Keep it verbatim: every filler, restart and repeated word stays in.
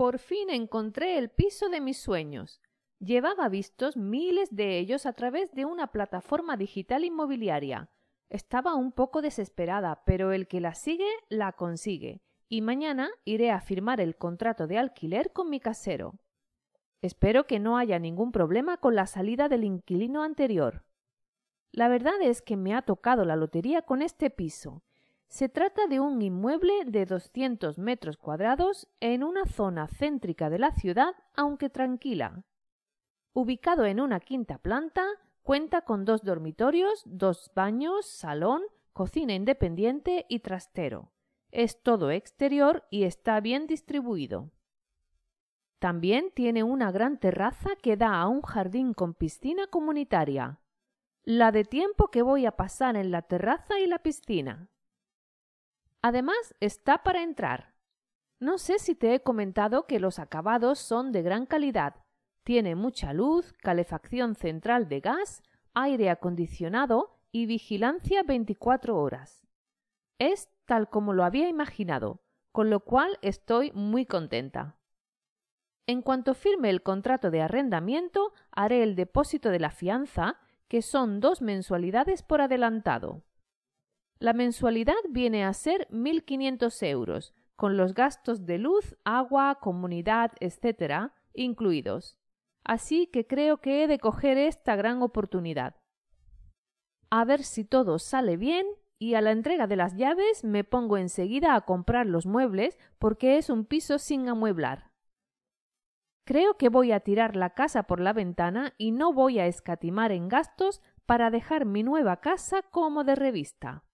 Por fin encontré el piso de mis sueños. Llevaba vistos miles de ellos a través de una plataforma digital inmobiliaria. Estaba un poco desesperada, pero el que la sigue, la consigue, y mañana iré a firmar el contrato de alquiler con mi casero. Espero que no haya ningún problema con la salida del inquilino anterior. La verdad es que me ha tocado la lotería con este piso. Se trata de un inmueble de doscientos metros cuadrados en una zona céntrica de la ciudad, aunque tranquila. Ubicado en una quinta planta, cuenta con dos dormitorios, dos baños, salón, cocina independiente y trastero. Es todo exterior y está bien distribuido. También tiene una gran terraza que da a un jardín con piscina comunitaria. La de tiempo que voy a pasar en la terraza y la piscina. Además, está para entrar. No sé si te he comentado que los acabados son de gran calidad. Tiene mucha luz, calefacción central de gas, aire acondicionado y vigilancia veinticuatro horas. Es tal como lo había imaginado, con lo cual estoy muy contenta. En cuanto firme el contrato de arrendamiento, haré el depósito de la fianza, que son dos mensualidades por adelantado. La mensualidad viene a ser mil quinientos euros, con los gastos de luz, agua, comunidad, etcétera, incluidos. Así que creo que he de coger esta gran oportunidad. A ver si todo sale bien y a la entrega de las llaves me pongo enseguida a comprar los muebles porque es un piso sin amueblar. Creo que voy a tirar la casa por la ventana y no voy a escatimar en gastos para dejar mi nueva casa como de revista.